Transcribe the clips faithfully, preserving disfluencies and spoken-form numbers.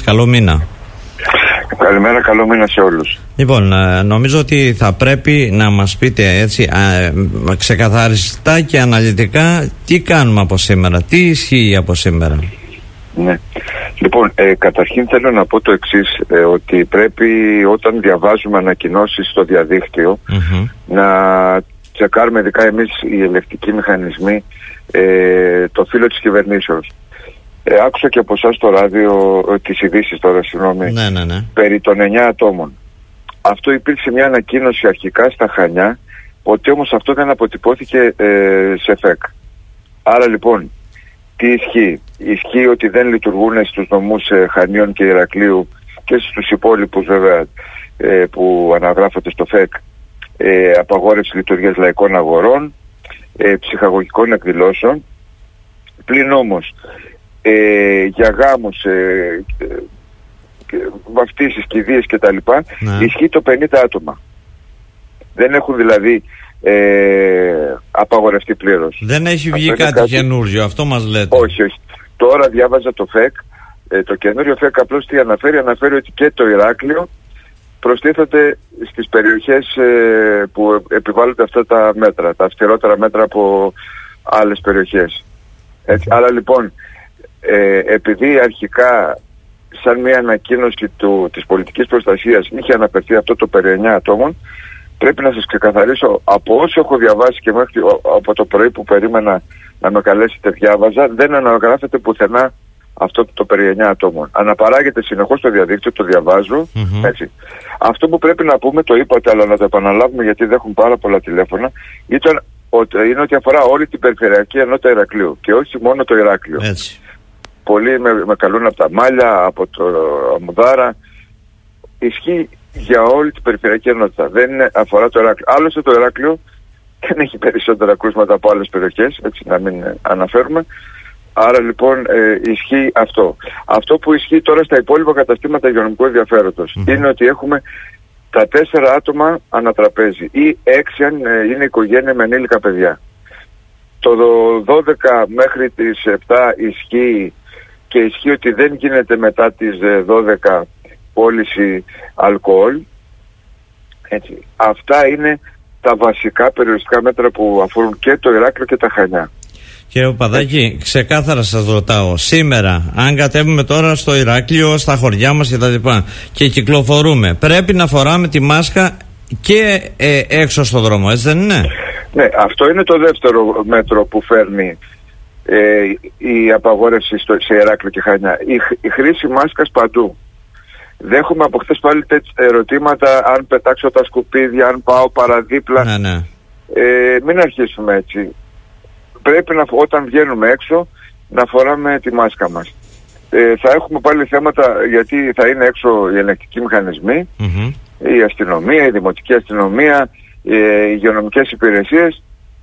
Καλό μήνα. Καλημέρα, καλό μήνα σε όλους. Λοιπόν, νομίζω ότι θα πρέπει να μας πείτε έτσι ξεκαθαριστά και αναλυτικά τι κάνουμε από σήμερα, τι ισχύει από σήμερα. Ναι. Λοιπόν, ε, καταρχήν θέλω να πω το εξής, ε, ότι πρέπει όταν διαβάζουμε ανακοινώσεις στο διαδίκτυο mm-hmm. να τσεκάρουμε, ειδικά εμείς οι ελεκτικοί μηχανισμοί, ε, το φύλλο της κυβερνήσεως. Ε, άκουσα και από εσάς στο ράδιο ε, τις ειδήσεις τώρα, συγγνώμη, ναι, ναι, ναι. περί των εννιά ατόμων. Αυτό υπήρξε μια ανακοίνωση αρχικά στα Χανιά, ότι όμως αυτό δεν αποτυπώθηκε ε, σε ΦΕΚ. Άρα λοιπόν, τι ισχύει? Ισχύει ότι δεν λειτουργούν στους νομούς ε, Χανίων και Ηρακλείου και στους υπόλοιπους βέβαια ε, που αναγράφονται στο ΦΕΚ, ε, απαγόρευση λειτουργίας λαϊκών αγορών, ε, ψυχαγωγικών εκδηλώσεων, πλην όμως ε, για γάμους, ε, ε, βαφτίσεις, κηδείες κτλ. Ναι. Ισχύει το πενήντα άτομα. Δεν έχουν δηλαδή ε, απαγορευτεί πλήρως. Δεν έχει βγει κάτι, κάτι καινούριο, αυτό μας λέτε? Όχι, όχι. Τώρα διάβαζα το ΦΕΚ, ε, το καινούριο ΦΕΚ απλώς τι αναφέρει? Αναφέρει ότι και το Ηράκλειο προστίθεται στις περιοχές ε, που επιβάλλονται αυτά τα μέτρα, τα αυστηρότερα μέτρα από άλλες περιοχές. Έτσι, άρα λοιπόν, ε, επειδή αρχικά σαν μια ανακοίνωση του, της πολιτικής προστασίας είχε αναφερθεί αυτό το περί εννιά ατόμων, πρέπει να σας ξεκαθαρίσω, από όσο έχω διαβάσει και μέχρι από το πρωί που περίμενα να με καλέσετε διάβαζα, δεν αναγράφεται πουθενά αυτό το περί εννιά ατόμων. Αναπαράγεται συνεχώς στο διαδίκτυο, το διαβάζω, mm-hmm. έτσι. Αυτό που πρέπει να πούμε, το είπατε αλλά να το επαναλάβουμε γιατί δεν έχουν πάρα πολλά τηλέφωνα, ήταν ότι, είναι ότι αφορά όλη την περιφερειακή ενότητα Ηρακλείου και όχι μόνο το Ηράκλειο. Έτσι. Πολλοί με, με καλούν από τα Μάλια, από το Αμμουδάρα. Ισχύει για όλη την περιφερειακή ενότητα. Δεν είναι, αφορά το Ηράκλειο. Άλλωστε το Ηράκλειο δεν έχει περισσότερα κρούσματα από άλλες περιοχές, έτσι να μην ε, αναφέρουμε. Άρα λοιπόν ε, ισχύει αυτό. Αυτό που ισχύει τώρα στα υπόλοιπα καταστήματα υγειονομικού ενδιαφέροντος mm-hmm. είναι ότι έχουμε τα τέσσερα άτομα ανατραπέζι ή έξι αν ε, είναι οικογένεια με ανήλικα παιδιά. Το δώδεκα μέχρι τις επτά ισχύει και ισχύει ότι δεν γίνεται μετά τις δώδεκα πώληση αλκοόλ. Έτσι. Αυτά είναι τα βασικά περιοριστικά μέτρα που αφορούν και το Ηράκλειο και τα Χανιά. Κύριε Παπαδάκη, ξεκάθαρα σας ρωτάω, σήμερα αν κατέβουμε τώρα στο Ηράκλειο, στα χωριά μας και τα λοιπά και κυκλοφορούμε, πρέπει να φοράμε τη μάσκα και ε, έξω στο δρόμο, έτσι δεν είναι? Ναι, αυτό είναι το δεύτερο μέτρο που φέρνει ε, η απαγόρευση στο, σε Ηράκλειο και Χανιά. Η, η χρήση μάσκας παντού. Δέχομαι από χθες πάλι τέτοια ερωτήματα, αν πετάξω τα σκουπίδια, αν πάω παραδίπλα. Ναι, ναι. Ε, μην αρχίσουμε έτσι. Πρέπει να, όταν βγαίνουμε έξω να φοράμε τη μάσκα μας. Ε, θα έχουμε πάλι θέματα γιατί θα είναι έξω οι ελεγκτικοί μηχανισμοί, mm-hmm. η αστυνομία, η δημοτική αστυνομία, οι υγειονομικές υπηρεσίες.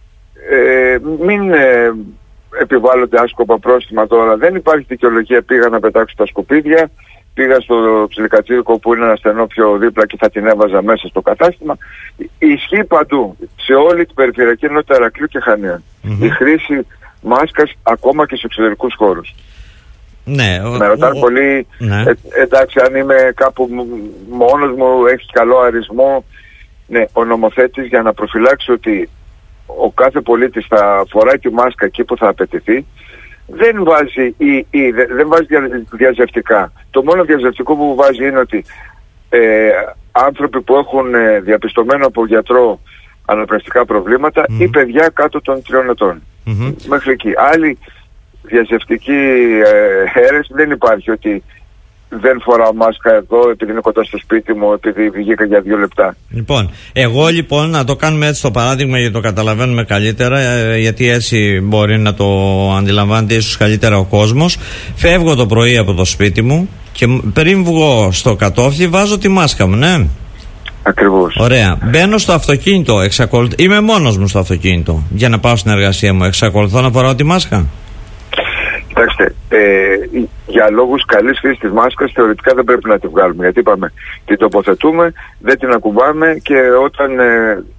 Ε, μην ε, επιβάλλονται άσκοπα πρόστιμα τώρα. Δεν υπάρχει δικαιολογία πήγα να πετάξω τα σκουπίδια, πήγα στο ψιλικατσίδικο που είναι ένα στενό πιο δίπλα και θα την έβαζα μέσα στο κατάστημα. Ισχύει παντού, σε όλη την περιφερειακή ενότητα Ηρακλείου και Χανίων. Mm-hmm. Η χρήση μάσκας ακόμα και σε εξωτερικούς χώρους. Ναι, με ρωτάνε πολύ, ναι. ε, εντάξει αν είμαι κάπου μόνος μου, έχει καλό αριθμό. Ναι, ο νομοθέτης για να προφυλάξει ότι ο κάθε πολίτης θα φοράει τη μάσκα εκεί που θα απαιτηθεί, δεν βάζει, ή, ή, δεν βάζει δια, διαζευτικά. Το μόνο διαζευτικό που βάζει είναι ότι ε, άνθρωποι που έχουν ε, διαπιστωμένο από γιατρό αναπνευστικά προβλήματα mm-hmm. ή παιδιά κάτω των τριών ετών. Mm-hmm. Μέχρι εκεί. Άλλη διαζευτική ε, αίρεση δεν υπάρχει, ότι δεν φοράω μάσκα εδώ επειδή είναι κοντά στο σπίτι μου, επειδή βγήκα για δύο λεπτά. Λοιπόν, εγώ λοιπόν να το κάνουμε έτσι το παράδειγμα γιατί το καταλαβαίνουμε καλύτερα, γιατί έτσι μπορεί να το αντιλαμβάνεται ίσως καλύτερα ο κόσμος. Φεύγω το πρωί από το σπίτι μου και πριν βγω στο κατόφλι βάζω τη μάσκα μου, ναι. Ακριβώς. Ωραία. Μπαίνω στο αυτοκίνητο, εξακολουθώ, είμαι μόνος μου στο αυτοκίνητο για να πάω στην εργασία μου. Εξακολουθώ να φοράω τη μάσκα? Κοιτάξτε, ε, για λόγους καλής χρήσης της μάσκας θεωρητικά δεν πρέπει να τη βγάλουμε, γιατί είπαμε την τοποθετούμε, δεν την ακουμπάμε και όταν ε,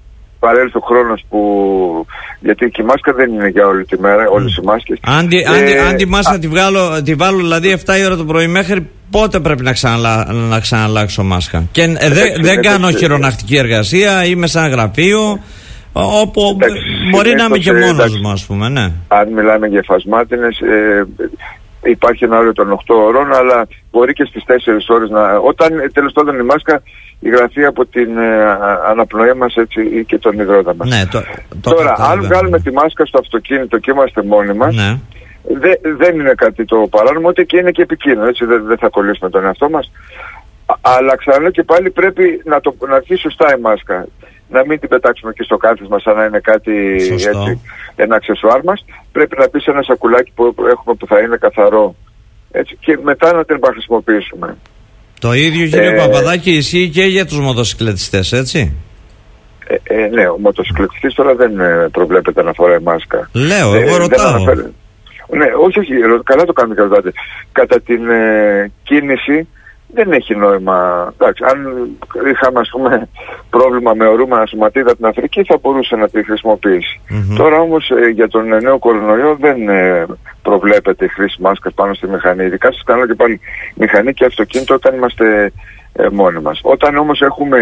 παρέλθει ο χρόνος που... γιατί και η μάσκα δεν είναι για όλη τη μέρα, όλες οι μάσκες. Αν τη, ε, αν τη μάσκα α... τη, βγάλω, τη βάλω δηλαδή εφτά η ώρα το πρωί, μέχρι πότε πρέπει να, ξαναλα, να ξαναλλάξω μάσκα? Και ε, δεν δε κάνω έτσι, χειρονακτική εργασία, είμαι σαν γραφείο, όπου εντάξει, μπορεί να είμαι και μόνος εντάξει, μου, ας πούμε, ναι. Αν μιλάμε για εφασμάτινες, ε, υπάρχει ένα όριο των οκτώ ώρων, αλλά μπορεί και στις τέσσερις ώρες να... Όταν τέλος πάντων η μάσκα υγραθεί από την ε, αναπνοή μας, έτσι, ή και τον υδρότα μας. Ναι, το, το Τώρα, κατάλαβα. αν βγάλουμε τη μάσκα στο αυτοκίνητο και είμαστε μόνοι μας, ναι. δε, δεν είναι κάτι το παράνομο, ούτε και είναι και επικίνδυνο, έτσι, δεν, δεν θα κολλήσουμε τον εαυτό μας. Α, αλλά ξαναλέω και πάλι πρέπει να, το, να έρθει σωστά η μάσκα. Να μην την πετάξουμε και στο κάθισμα σαν να είναι κάτι έτσι, ένα αξεσουάρ μας. Πρέπει να πει σε ένα σακουλάκι που έχουμε που θα είναι καθαρό. Έτσι, και μετά να την χρησιμοποιήσουμε. Το ίδιο, κύριε ε, Παπαδάκη, ισχύει και για τους μοτοσυκλετιστές, έτσι? Ε, ε, ναι, ο μοτοσυκλετιστής τώρα δεν ε, προβλέπεται να φοράει μάσκα. Λέω, εγώ ε, ρωτάω. Ναι, όχι, όχι, καλά το κάνετε και ρωτάτε. Κατά την ε, κίνηση δεν έχει νόημα. Εντάξει, αν είχαμε, ας πούμε, πρόβλημα με ορούμενα σωματίδα από την Αφρική, θα μπορούσε να τη χρησιμοποιήσει. Mm-hmm. Τώρα όμως ε, για τον νέο κορονοϊό δεν ε, προβλέπεται η χρήση μάσκας πάνω στη μηχανή. Ειδικά σας κάνω και πάλι μηχανή και αυτοκίνητο όταν είμαστε ε, μόνοι μας. Όταν όμως έχουμε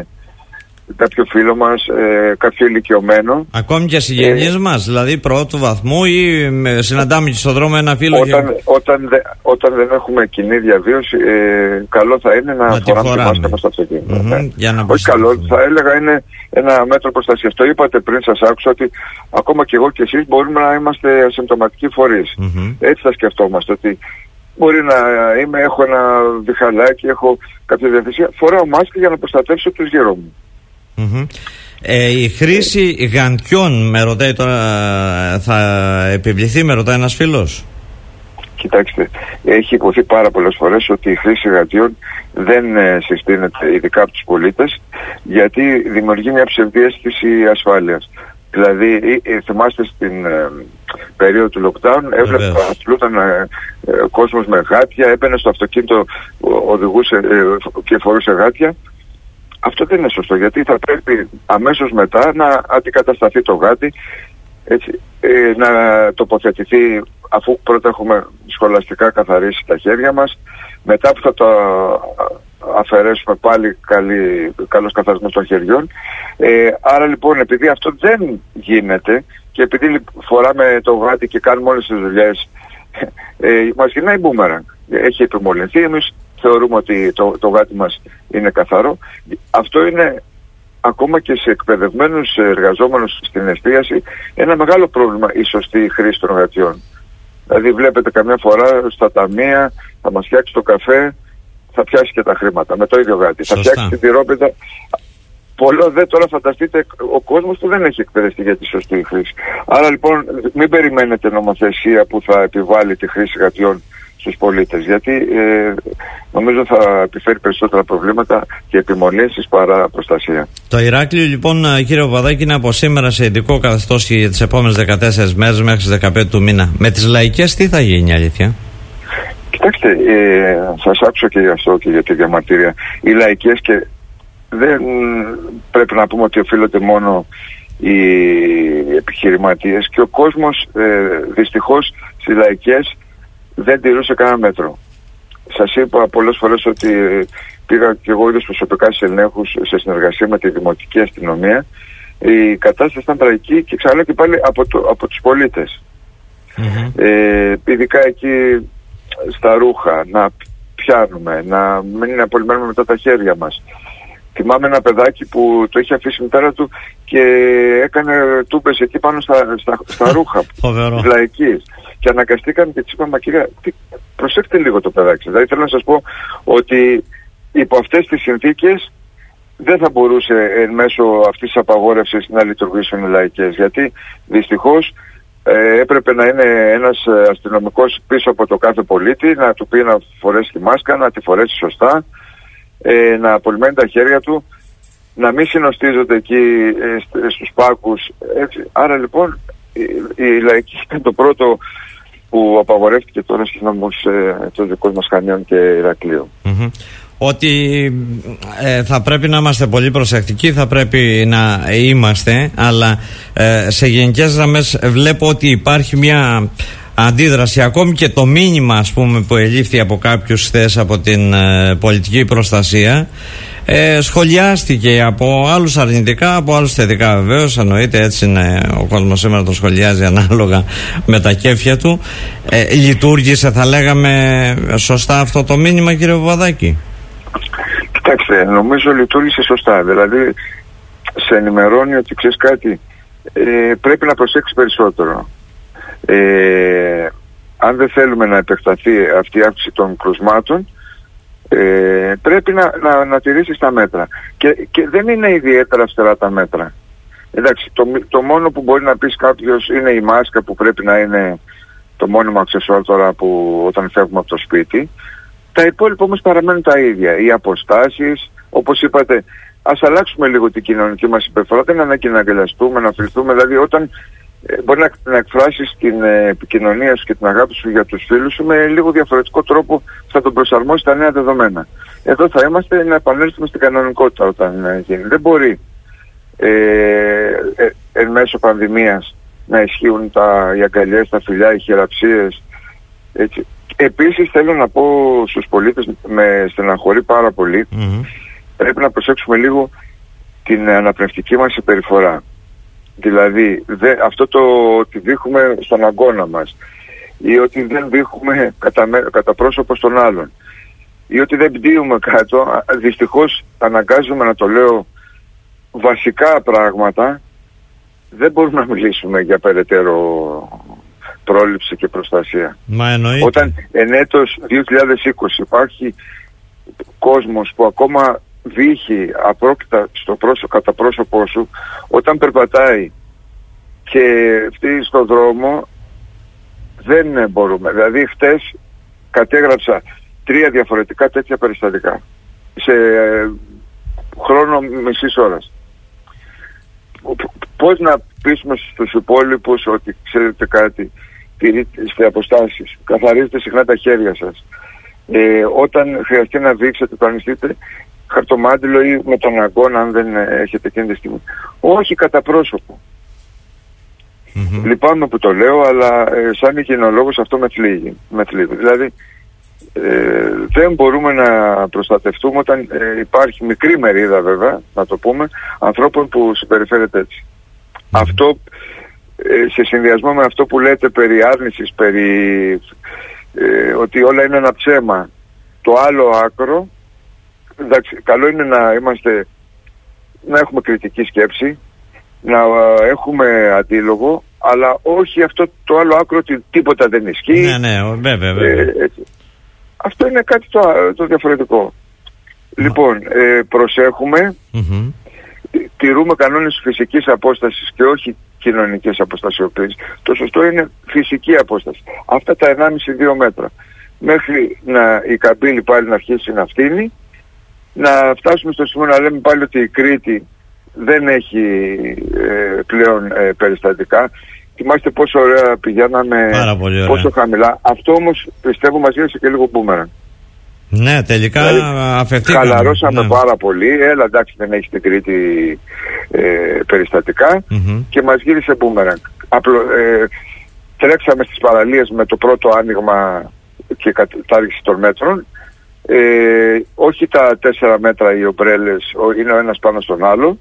κάποιο φίλο μας, ε, κάποιο ηλικιωμένο. Ακόμη και συγγενείς ε, μας, δηλαδή πρώτου βαθμού, ή με, συναντάμε και στον δρόμο ένα φίλο? Όταν, και... όταν, δε, όταν δεν έχουμε κοινή διαβίωση, ε, καλό θα είναι να, να φοράμε τη μάσκα μας στο αυτοκίνητο. Mm-hmm, ναι. Για να όχι καλό, θα έλεγα είναι ένα μέτρο προστασίας. Το είπατε πριν, σας άκουσα ότι ακόμα και εγώ και εσείς μπορούμε να είμαστε ασυμπτωματικοί φορείς. Mm-hmm. Έτσι θα σκεφτόμαστε, ότι μπορεί να είμαι, έχω ένα διχαλάκι, έχω κάποια διαθεσία, φοράω μάσκα για να προστατεύσω τους γύρω μου. Mm-hmm. Ε, η χρήση γαντιών, με ρωτάει τώρα, θα επιβληθεί, με ρωτάει ένας φίλος? Κοιτάξτε, έχει υποθεί πάρα πολλές φορές ότι η χρήση γαντιών δεν ε, συστήνεται, ειδικά από τους πολίτες, γιατί δημιουργεί μια ψευδαίσθηση ασφάλειας. Δηλαδή, ε, ε, θυμάστε στην ε, περίοδο του lockdown, έβλεπε ότι αθλούταν ε, ε, κόσμος με γάτια, έμπαινε στο αυτοκίνητο, οδηγούσε ε, και φορούσε γάτια. Αυτό δεν είναι σωστό, γιατί θα πρέπει αμέσως μετά να αντικατασταθεί το γάτι, έτσι, ε, να τοποθετηθεί, αφού πρώτα έχουμε σχολαστικά καθαρίσει τα χέρια μας, μετά που θα το αφαιρέσουμε πάλι καλή, καλός καθαρισμός των χεριών. Ε, άρα λοιπόν, επειδή αυτό δεν γίνεται και επειδή φοράμε το γάτι και κάνουμε όλες τις δουλειές, ε, μας γυρνάει μπούμεραγκ. Έχει επιμολυνθεί, εμείς θεωρούμε ότι το, το γάτι μας είναι καθαρό. Αυτό είναι ακόμα και σε εκπαιδευμένους εργαζόμενους στην εστίαση ένα μεγάλο πρόβλημα, η σωστή χρήση των γατιών. Δηλαδή βλέπετε καμιά φορά στα ταμεία θα μας φτιάξει το καφέ, θα πιάσει και τα χρήματα με το ίδιο γάτι. Σωστά. Θα φτιάξει την τυρόπιτα. Πολλό δε τώρα φανταστείτε ο κόσμος που δεν έχει εκπαιδευτεί για τη σωστή χρήση. Άρα λοιπόν μην περιμένετε νομοθεσία που θα επιβάλλει τη χρήση γατιών στους πολίτες, γιατί ε, νομίζω θα επιφέρει περισσότερα προβλήματα και επιμολύνσεις παρά προστασία. Το Ηράκλειο λοιπόν, κύριε Παπαδάκη, είναι από σήμερα σε ειδικό καθεστώς για τις επόμενες δεκατέσσερις μέρες μέχρι τις δεκαπέντε του μήνα. Με τις λαϊκές τι θα γίνει, αλήθεια? Κοιτάξτε, ε, σας άκουσα και γι' αυτό και για τη διαμαρτυρία. Οι λαϊκές, και δεν πρέπει να πούμε ότι οφείλονται μόνο οι επιχειρηματίες, και ο κόσμος ε, δυστυχώς στις λαϊκές δεν τηρούσε κανένα μέτρο. Σας είπα πολλές φορές ότι πήγα και εγώ ίδιος προσωπικά σε ελέγχους σε συνεργασία με τη Δημοτική Αστυνομία. Η κατάσταση ήταν τραγική και ξαναλέω και πάλι από, το, από τους πολίτες. Mm-hmm. Ε, ειδικά εκεί στα ρούχα, να πιάνουμε, να μην απολυμμένουμε μετά τα χέρια μας. Θυμάμαι ένα παιδάκι που το είχε αφήσει η μητέρα του και έκανε τούμπες εκεί πάνω στα, στα, στα ρούχα της λαϊκής. Και αναγκαστήκαμε και της είπαμε, μα κυρία, προσέξτε λίγο το παιδάκι. Δηλαδή θέλω να σας πω ότι υπό αυτές τις συνθήκες δεν θα μπορούσε εν μέσω αυτής της απαγόρευσης να λειτουργήσουν οι λαϊκές. Γιατί δυστυχώς ε, έπρεπε να είναι ένας αστυνομικός πίσω από το κάθε πολίτη, να του πει να φορέσει τη μάσκα, να τη φορέσει σωστά, ε, να απολυμμένει τα χέρια του, να μην συνοστίζονται εκεί ε, στους πάκους. Έτσι. Άρα λοιπόν η, η λαϊκή ήταν το πρώτο που απαγορεύτηκε τώρα στους νόμους ε, των δικών μας Χανίων και Ηρακλείου. Mm-hmm. ότι ε, θα πρέπει να είμαστε πολύ προσεκτικοί, θα πρέπει να είμαστε, αλλά ε, σε γενικές γραμμές βλέπω ότι υπάρχει μια αντίδραση, ακόμη και το μήνυμα, ας πούμε, που ελήφθη από κάποιους χθες από την ε, πολιτική προστασία, ε, σχολιάστηκε από άλλους αρνητικά, από άλλους θετικά, βεβαίως, εννοείται, έτσι είναι ο κόσμος σήμερα, το σχολιάζει ανάλογα με τα κέφια του. ε, λειτουργήσε, θα λέγαμε, σωστά αυτό το μήνυμα, κύριε Παπαδάκη? Κοιτάξτε, νομίζω λειτουργήσε σωστά. Δηλαδή σε ενημερώνει ότι, ξέρεις κάτι, ε, πρέπει να προσέξει περισσότερο. Ε, αν δεν θέλουμε να επεκταθεί αυτή η αύξηση των κρουσμάτων, ε, πρέπει να, να, να τηρήσεις τα μέτρα. Και, και δεν είναι ιδιαίτερα αυστηρά τα μέτρα. Εντάξει, το, το μόνο που μπορεί να πεις κάποιος είναι η μάσκα, που πρέπει να είναι το μόνιμο αξεσουάρ τώρα που όταν φεύγουμε από το σπίτι. Τα υπόλοιπα όμως παραμένουν τα ίδια. Οι αποστάσεις, όπως είπατε, ας αλλάξουμε λίγο την κοινωνική μας συμπεριφορά. Δεν είναι ανάγκη να αγκαλιαστούμε, να φιλθούμε. Δηλαδή, όταν ε, μπορεί να, να εκφράσεις την ε, επικοινωνία σου και την αγάπη σου για τους φίλους σου με λίγο διαφορετικό τρόπο, θα τον προσαρμόσει στα νέα δεδομένα. Εδώ θα είμαστε να επανέλθουμε στην κανονικότητα όταν ε, γίνει. Δεν μπορεί ε, ε, εν μέσω πανδημίας να ισχύουν τα, οι αγκαλιές, τα φιλιά, οι χειραψίες. Έτσι. Επίσης θέλω να πω στους πολίτες, με στεναχωρεί πάρα πολύ, mm-hmm. πρέπει να προσέξουμε λίγο την αναπνευστική μας συμπεριφορά. Δηλαδή δε, αυτό το ότι δείχνουμε στον αγώνα μας, ή ότι δεν δείχνουμε κατά, κατά πρόσωπο στον άλλον, ή ότι δεν πτύουμε κάτω, δυστυχώς αναγκάζουμε να το λέω, βασικά πράγματα, δεν μπορούμε να μιλήσουμε για περαιτέρω πρόληψη και προστασία. Μα εννοείται. Όταν εν έτος δύο χιλιάδες είκοσι υπάρχει κόσμος που ακόμα βύχει απρόκειτα στο πρόσωπο, κατά πρόσωπό σου, όταν περπατάει και φτύει στον δρόμο, δεν μπορούμε. Δηλαδή χτες κατέγραψα τρία διαφορετικά τέτοια περιστατικά σε χρόνο μισής ώρας. Πώς να πείσουμε στους υπόλοιπους ότι ξέρετε κάτι, τηρείτε αποστάσεις, καθαρίζετε συχνά τα χέρια σας, ε, όταν χρειαστεί να δείξετε, το ανιστείτε χαρτομάτιλο ή με τον αγώνα, αν δεν έχετε εκείνη τη στιγμή. Όχι κατά πρόσωπο. Mm-hmm. Λυπάμαι που το λέω, αλλά ε, σαν υγιεινολόγος αυτό με θλίβει. Με θλίβει. Δηλαδή ε, δεν μπορούμε να προστατευτούμε όταν ε, υπάρχει μικρή μερίδα, βέβαια, να το πούμε, ανθρώπων που συμπεριφέρεται έτσι. Mm-hmm. Αυτό ε, σε συνδυασμό με αυτό που λέτε περί άρνησης, περί ε, ότι όλα είναι ένα ψέμα, το άλλο άκρο, εντάξει, καλό είναι να είμαστε, να έχουμε κριτική σκέψη, να έχουμε αντίλογο, αλλά όχι αυτό το άλλο άκρο ότι τίποτα δεν ισχύει. Ναι, ναι, βέβαια, βέβαια. Ε, αυτό είναι κάτι το, το διαφορετικό. Mm. Λοιπόν, ε, προσέχουμε, mm-hmm. τηρούμε κανόνες φυσικής απόστασης και όχι κοινωνικές αποστασιοποίησεις. Το σωστό είναι φυσική απόσταση. Αυτά τα ενάμιση με δύο μέτρα. Μέχρι να η καμπύλη πάλι να αρχίσει να φτύνει, να φτάσουμε στο σημείο να λέμε πάλι ότι η Κρήτη δεν έχει ε, πλέον ε, περιστατικά. Θυμάστε πόσο ωραία πηγαίναμε, πόσο χαμηλά. Αυτό όμως πιστεύω μας γύρισε και λίγο μπούμεραν. Ναι, τελικά δηλαδή, αφαιθήκαμε. Χαλαρώσαμε ναι. πάρα πολύ. Έλα, εντάξει, δεν έχει στην Κρήτη ε, περιστατικά mm-hmm. και μας γύρισε μπούμεραν. Απλο, ε, τρέξαμε στις παραλίες με το πρώτο άνοιγμα και κατάργηση των μέτρων. Ε, όχι τα τέσσερα μέτρα οι ομπρέλες, είναι ο ένας πάνω στον άλλο.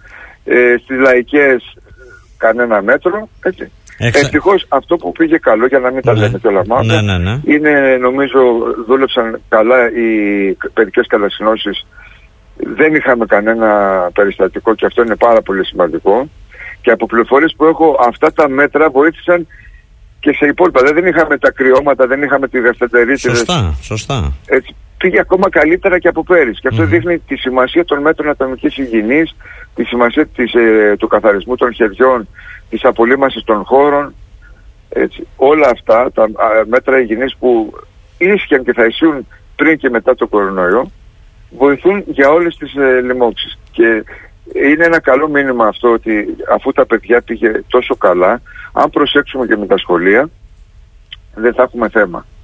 Ε, στις λαϊκές κανένα μέτρο, έτσι. Εξα... Ευτυχώς αυτό που πήγε καλό, για να μην τα ναι. λέμε και όλα μάτια, ναι, ναι, ναι. είναι, νομίζω, δούλεψαν καλά οι παιδικές κατασυνώσεις. Δεν είχαμε κανένα περιστατικό και αυτό είναι πάρα πολύ σημαντικό. Και από πληροφορίες που έχω, αυτά τα μέτρα βοήθησαν και σε υπόλοιπα. Δεν είχαμε τα κρυώματα, δεν είχαμε τη δευτερτερίτιδες. Σωστά, σωστά. Έτσι, πήγε ακόμα καλύτερα και από πέρυσι. Και αυτό mm-hmm. δείχνει τη σημασία των μέτρων ατομικής υγιεινής, τη σημασία της, ε, του καθαρισμού των χεριών, της απολύμασης των χώρων. Έτσι. Όλα αυτά τα α, μέτρα υγιεινής που ίσχυαν και θα ισχύουν πριν και μετά το κορονοϊό, βοηθούν για όλες τις ε, λοιμώξεις. Και είναι ένα καλό μήνυμα αυτό ότι αφού τα παιδιά πήγε τόσο καλά, αν προσέξουμε και με τα σχολεία, δεν θα έχουμε θέμα.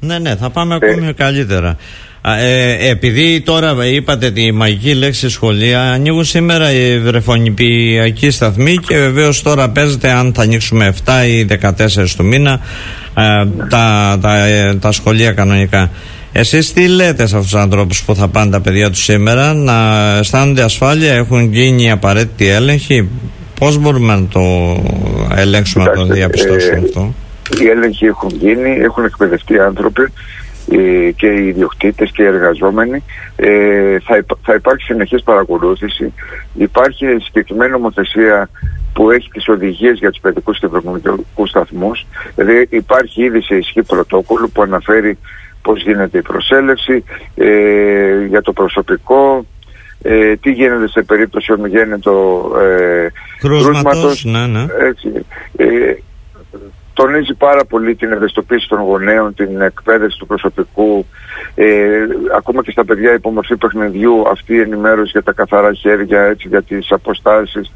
Ναι, ναι, θα πάμε ακόμη ε, καλύτερα. Ε, επειδή τώρα είπατε τη μαγική λέξη σχολεία, ανοίγουν σήμερα οι βρεφονιπιακοί σταθμοί και βεβαίως τώρα παίζεται αν θα ανοίξουμε επτά ή δεκατέσσερα του μήνα ε, τα, τα, ε, τα σχολεία κανονικά. Εσείς τι λέτε σε αυτούς τους ανθρώπους που θα πάνε τα παιδιά τους σήμερα, να αισθάνονται ασφάλεια, έχουν γίνει οι απαραίτητοι έλεγχοι? Πώς μπορούμε να το ελέγξουμε, να το διαπιστώσουμε ε, αυτό? Οι έλεγχοι έχουν γίνει, έχουν εκπαιδευτεί άνθρωποι ε, και οι ιδιοκτήτες και οι εργαζόμενοι. Ε, θα, υπά, θα υπάρξει συνεχής παρακολούθηση. Υπάρχει συγκεκριμένη νομοθεσία που έχει τις οδηγίες για τους παιδικούς και βρεφονιπιακούς σταθμούς. Δηλαδή υπάρχει ήδη σε ισχύ πρωτόκολλο που αναφέρει πώς γίνεται η προσέλευση, ε, για το προσωπικό, ε, τι γίνεται σε περίπτωση ομιγέννητο ε, κρούσματος. Ναι, ναι. Έτσι, ε, τονίζει πάρα πολύ την ευαισθητοποίηση των γονέων, την εκπαίδευση του προσωπικού, ε, ακόμα και στα παιδιά υπό μορφή παιχνιδιού αυτή η ενημέρωση για τα καθαρά χέρια, έτσι, για τις αποστάσεις.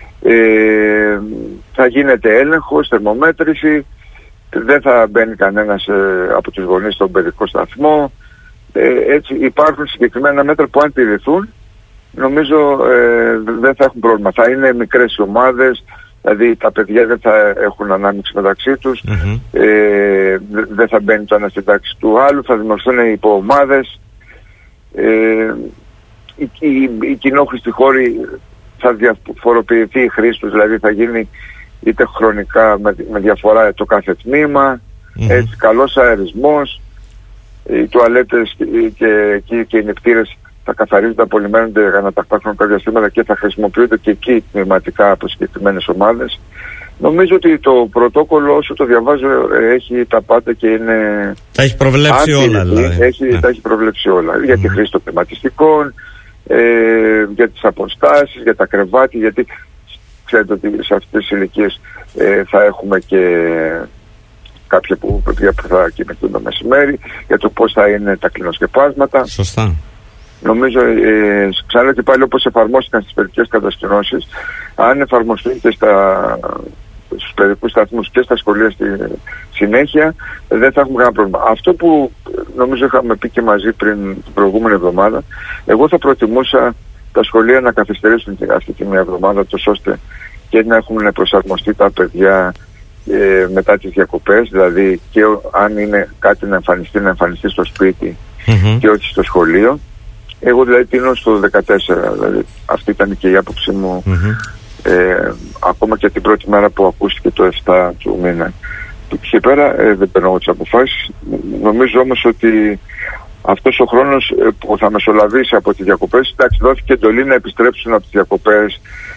Ε, θα γίνεται έλεγχος, θερμομέτρηση, δεν θα μπαίνει κανένας ε, από τους γονείς στον παιδικό σταθμό. Ε, έτσι υπάρχουν συγκεκριμένα μέτρα που αν τηρηθούν, νομίζω ε, δεν θα έχουν πρόβλημα. Θα είναι μικρές ομάδες, δηλαδή τα παιδιά δεν θα έχουν ανάμειξη μεταξύ τους, mm-hmm. ε, δεν θα μπαίνει το ένα στην τάξη του άλλου, θα δημιουργηθούν υποομάδες. Ε, οι, οι, οι κοινόχρηστοι χώροι θα διαφοροποιηθεί η χρήση τους, δηλαδή θα γίνει είτε χρονικά με, με διαφορά το κάθε τμήμα, mm-hmm. έτσι, καλός αερισμός, οι τουαλέτες και, και, και, και οι νηπτήρες θα καθαρίζονται, απολυμμένονται για να τα υπάρχουν κάποια στιγμή και θα χρησιμοποιούνται και εκεί τμηματικά από συγκεκριμένες ομάδες. Νομίζω ότι το πρωτόκολλο, όσο το διαβάζω, έχει τα πάντα και είναι... Τα έχει προβλέψει άτυπη, όλα, δηλαδή. Έχει, yeah. Τα έχει προβλέψει όλα. Mm-hmm. Για τη χρήση των κλιματιστικών, ε, για τις αποστάσεις, για τα κρεβάτια, γιατί ξέρετε ότι σε αυτές τις ηλικίες ε, θα έχουμε και κάποια που, που θα κοιμηθούν το μεσημέρι, για το πώς θα είναι τα κλινοσκεπάσματα. Σωστά. Νομίζω, ε, ξανά και πάλι, όπως εφαρμόστηκαν στις παιδικές κατασκηνώσεις, αν εφαρμοστούν και στα, στους παιδικούς σταθμούς και στα σχολεία στη συνέχεια, δεν θα έχουμε κανένα πρόβλημα. Αυτό που νομίζω είχαμε πει και μαζί πριν την προηγούμενη εβδομάδα, εγώ θα προτιμούσα τα σχολεία να καθυστερήσουν αυτή τη μία εβδομάδα, τόσο ώστε και να έχουν προσαρμοστεί τα παιδιά ε, μετά τις διακοπές, δηλαδή και αν είναι κάτι να εμφανιστεί, να εμφανιστεί στο σπίτι mm-hmm. και όχι στο σχολείο. Εγώ δηλαδή τίνω στο δεκατέσσερα, δηλαδή αυτή ήταν και η άποψή μου mm-hmm. ε, ακόμα και την πρώτη μέρα που ακούστηκε το επτά του μήνα. Και πέρα ε, δεν παίρνω τις αποφάσεις. Νομίζω όμως ότι αυτός ο χρόνος ε, που θα μεσολαβήσει από τις διακοπές, εντάξει, δόθηκε εντολή να επιστρέψουν από τις διακοπές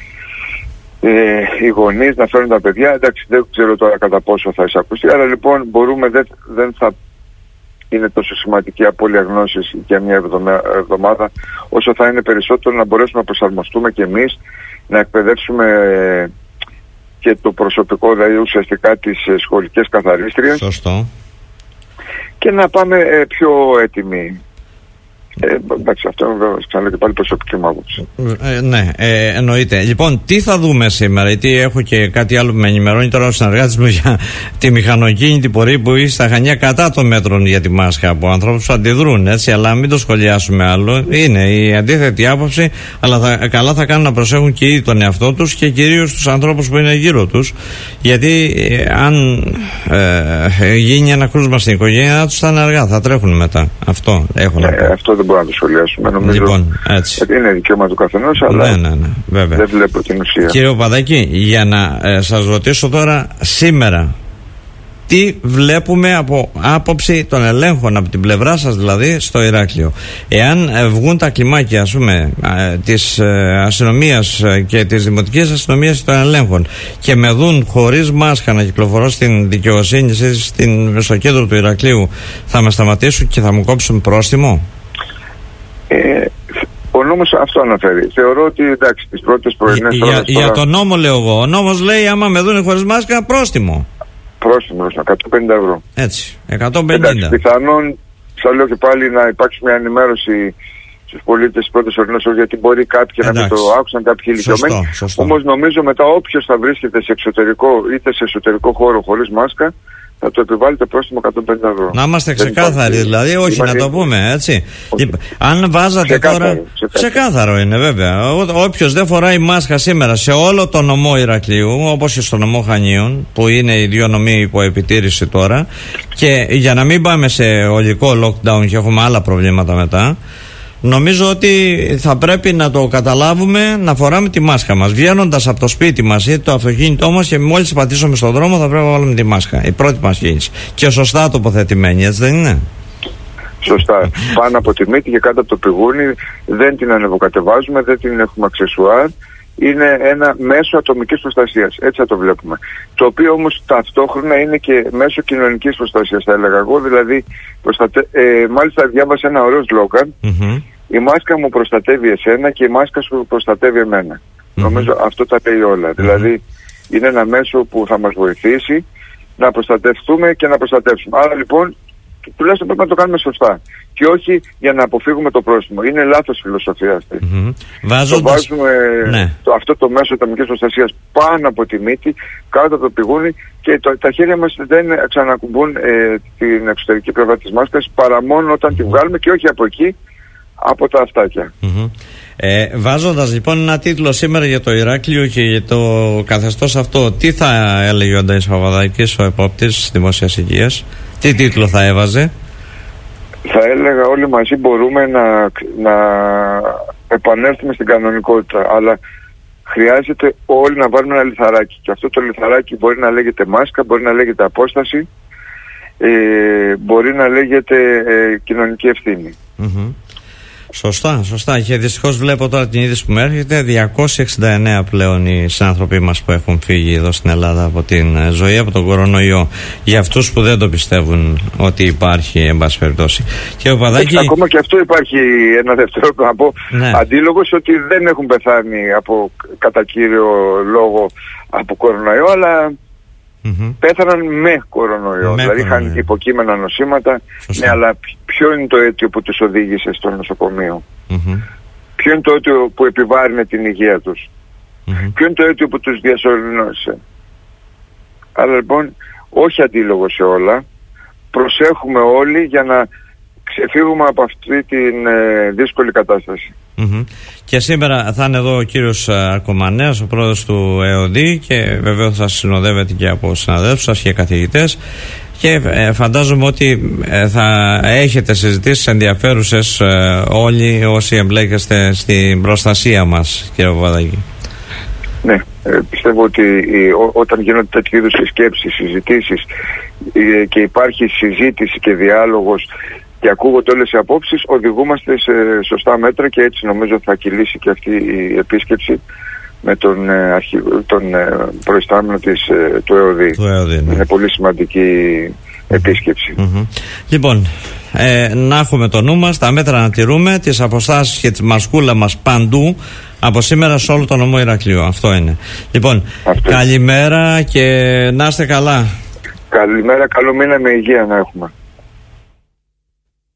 ε, οι γονείς, να φέρουν τα παιδιά, εντάξει, δεν ξέρω τώρα κατά πόσο θα εισακουστεί, άρα λοιπόν μπορούμε, δεν, δεν θα είναι τόσο σημαντική απώλεια γνώσης για μια εβδομάδα, όσο θα είναι περισσότερο να μπορέσουμε να προσαρμοστούμε και εμείς, να εκπαιδεύσουμε και το προσωπικό, δηλαδή ουσιαστικά τις σχολικές καθαρίστριες. Σωστό. Και να πάμε ε, πιο έτοιμοι. Ε, εντάξει, αυτό βέβαια ξαναλέω και πάλι προσωπική μου άποψη. Ε, ναι, ε, εννοείται. Λοιπόν, τι θα δούμε σήμερα, γιατί έχω και κάτι άλλο που με ενημερώνει τώρα ο συνεργάτης μου για τη μηχανοκίνητη πορεία που είσαι στα Χανιά κατά των μέτρων για τη μάσκα από ανθρώπους που αντιδρούν, έτσι, αλλά μην το σχολιάσουμε άλλο. Είναι η αντίθετη άποψη, αλλά θα, καλά θα κάνουν να προσέχουν και ήδη τον εαυτό τους και κυρίως τους ανθρώπους που είναι γύρω τους, γιατί ε, αν ε, γίνει ένα κρούσμα στην οικογένειά τους θα είναι αργά, θα τρέχουν μετά. Αυτό έχω να πω. Ε, αυτό δεν μπορούμε να το σχολιάσουμε. Νομίζω λοιπόν, έτσι. Είναι δικαίωμα του καθενός, αλλά ναι, ναι, ναι, βέβαια. Δεν βλέπω την ουσία. Κύριε Παπαδάκη, για να ε, σας ρωτήσω τώρα σήμερα, τι βλέπουμε από άποψη των ελέγχων, από την πλευρά σας δηλαδή, στο Ηράκλειο. Εάν ε, βγουν τα κλιμάκια, ας πούμε, ε, της ε, αστυνομίας και της δημοτικής αστυνομίας των ελέγχων και με δουν χωρίς μάσκα να κυκλοφορώ στην δικαιοσύνη, στην, στο κέντρο του Ηρακλείου, θα με σταματήσουν και θα μου κόψουν πρόστιμο? Ε, ο νόμος αυτό αναφέρει. Θεωρώ ότι εντάξει, τις πρώτες πρωινές για, ώρες για τώρα... τον νόμο λέω εγώ. Ο νόμος λέει άμα με δουν χωρίς μάσκα, πρόστιμο. Πρόστιμο, εκατόν πενήντα ευρώ. Έτσι, εκατόν πενήντα. Εντάξει, πιθανόν, σαν λέω και πάλι, να υπάρξει μια ενημέρωση στους πολίτες τις πρώτες ώρες, γιατί μπορεί κάποιοι εντάξει. να μην το άκουσαν, κάποιοι ηλικιωμένοι. Όμως νομίζω μετά όποιος θα βρίσκεται σε εξωτερικό είτε σε εσωτερικό χώρο χωρίς μάσκα, θα το επιβάλλετε πρόστιμο εκατόν πενήντα ευρώ. Να είμαστε ξεκάθαροι δηλαδή, όχι Είμαστε... να το πούμε έτσι. Okay. Αν βάζατε ξεκάθαρο, τώρα. Ξεκάθαρο. ξεκάθαρο είναι βέβαια. Όποιος δεν φοράει μάσκα σήμερα σε όλο το νομό Ηρακλείου, όπως και στο νομό Χανίων, που είναι οι δύο νομοί υπό επιτήρηση τώρα, και για να μην πάμε σε ολικό lockdown και έχουμε άλλα προβλήματα μετά, νομίζω ότι θα πρέπει να το καταλάβουμε, να φοράμε τη μάσκα μας. Βγαίνοντας από το σπίτι μας ή το αυτοκίνητό μας και μόλις πατήσουμε στον δρόμο, θα πρέπει να βάλουμε τη μάσκα. Η πρώτη μας κίνηση. Και σωστά τοποθετημένη, έτσι δεν είναι? Σωστά. Πάνω από τη μύτη και κάτω από το πηγούνι, δεν την ανεβοκατεβάζουμε, δεν την έχουμε αξεσουάρ. Είναι ένα μέσο ατομικής προστασίας. Έτσι θα το βλέπουμε. Το οποίο όμως ταυτόχρονα είναι και μέσο κοινωνικής προστασίας, θα έλεγα εγώ. Δηλαδή, προστατε... ε, μάλιστα διάβασα ένα ωραίο σλόγγαν. Mm-hmm. Η μάσκα μου προστατεύει εσένα και η μάσκα σου προστατεύει εμένα. Mm-hmm. Νομίζω αυτό τα λέει όλα. Mm-hmm. Δηλαδή, είναι ένα μέσο που θα μας βοηθήσει να προστατευτούμε και να προστατεύσουμε. Άρα λοιπόν, τουλάχιστον πρέπει να το κάνουμε σωστά. Και όχι για να αποφύγουμε το πρόστιμο. Είναι λάθος φιλοσοφία αυτή. Mm-hmm. Βάζοντας... Το βάζουμε ναι. το, αυτό το μέσο ατομικής προστασίας πάνω από τη μύτη, κάτω από το πηγούνι, και το, τα χέρια μας δεν ξανακουμπούν ε, την εξωτερική πλευρά της μάσκας παρά μόνο όταν mm-hmm. τη βγάλουμε, και όχι από εκεί, από τα αυτάκια. Mm-hmm. Ε, βάζοντας λοιπόν ένα τίτλο σήμερα για το Ηράκλειο και για το καθεστώς αυτό, τι θα έλεγε ο Αντώνης Παπαδάκης, ο επόπτης της Δημόσιας Υγείας? Τι τίτλο θα έβαζε? Θα έλεγα όλοι μαζί μπορούμε να, να επανέλθουμε στην κανονικότητα, αλλά χρειάζεται όλοι να βάλουμε ένα λιθαράκι, και αυτό το λιθαράκι μπορεί να λέγεται μάσκα, μπορεί να λέγεται απόσταση, ε, μπορεί να λέγεται ε, κοινωνική ευθύνη. Mm-hmm. Σωστά, σωστά. Και δυστυχώς βλέπω τώρα την είδηση που με έρχεται, διακόσιοι εξήντα εννέα πλέον οι συνάνθρωποι μας που έχουν φύγει εδώ στην Ελλάδα από την ζωή, από τον κορονοϊό. Για αυτούς που δεν το πιστεύουν ότι υπάρχει, εν πάση περιπτώσει. Και ο Παδάκη... Ακόμα και αυτό υπάρχει ένα δεύτερο, να πω, ναι. αντίλογος, ότι δεν έχουν πεθάνει από, κατά κύριο λόγο από κορονοϊό, αλλά... Mm-hmm. πέθαναν με κορονοϊό, με δηλαδή κορονοϊό. Είχαν υποκείμενα νοσήματα. Ναι, αλλά ποιο είναι το αίτιο που τους οδήγησε στο νοσοκομείο? Mm-hmm. Ποιο είναι το αίτιο που επιβάρυνε την υγεία τους? Mm-hmm. Ποιο είναι το αίτιο που τους διασωληνώσε? Άρα λοιπόν, όχι αντίλογο σε όλα. Προσέχουμε όλοι για να ξεφύγουμε από αυτή την ε, δύσκολη κατάσταση. Mm-hmm. Και σήμερα θα είναι εδώ ο κύριος Αρκομανέας, ο πρόεδρος του ΕΟΔΗ, και βεβαίως θα συνοδεύεται και από συναδέλφους σας και καθηγητές, και ε, φαντάζομαι ότι ε, θα έχετε συζητήσεις ενδιαφέρουσες ε, όλοι όσοι εμπλέκεστε στην προστασία μας, κύριε Παπαδάκη. Ναι, ε, πιστεύω ότι ε, ό, όταν γίνονται τέτοιου είδους σκέψεις, συζητήσεις ε, και υπάρχει συζήτηση και διάλογος και ακούγονται όλες οι απόψεις, οδηγούμαστε σε σωστά μέτρα, και έτσι νομίζω θα κυλήσει και αυτή η επίσκεψη με τον, ε, αρχι... τον ε, προϊστάμενο της, ε, του ΕΟΔΗ. Του ΕΟΔΗ, ναι. Είναι πολύ σημαντική επίσκεψη. Mm-hmm. Λοιπόν, ε, να έχουμε το νου μας, τα μέτρα να τηρούμε, τις αποστάσεις και τη μασκούλα μας παντού, από σήμερα σε όλο το νομό Ηρακλείου. Αυτό είναι. Λοιπόν, αυτό. Καλημέρα και να είστε καλά. Καλημέρα, καλό μήνα με υγεία να έχουμε.